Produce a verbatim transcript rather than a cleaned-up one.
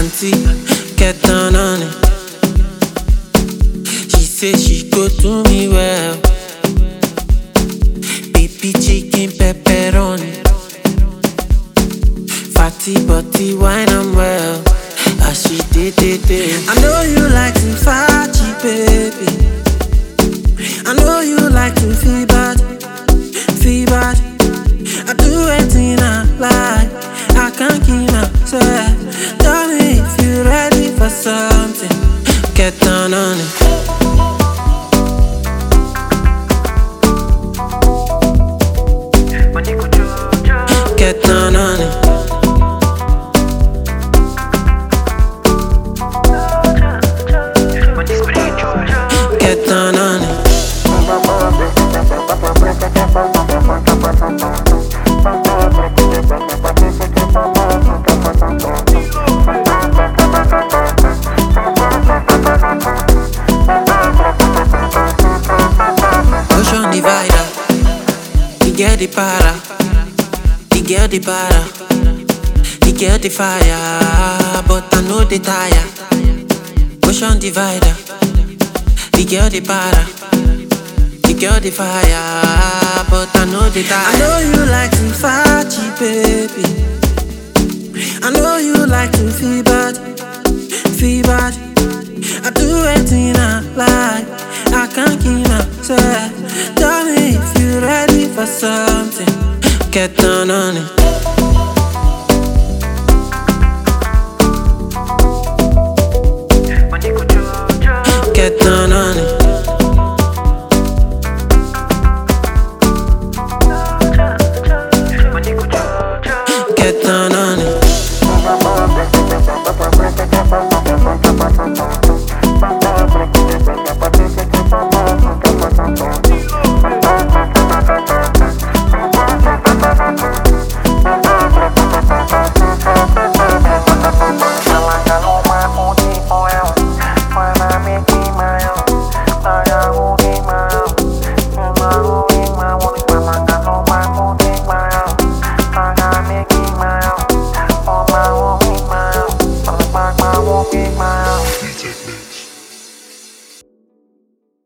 auntie, get down on it. She say she go do me well. Baby chicken pepperoni, fatty body wine and well. As she did it, I know you like to fatty, baby. I know you like to feel bad, feel bad. I do anything I like, I can't keep myself. Tell me if you're ready for something, get down on it. Get down on it. Get down on it. Ocean divider, he get the para, he get the para, he get the fire, but I know the tire. Ocean divider, he get the para, he get the fire, but I know the tire. I know you like to fatty, baby. I know you like to feel bad, feel bad. I do anything I like, I can't keep myself. Tell me if you're ready for something, get down on it.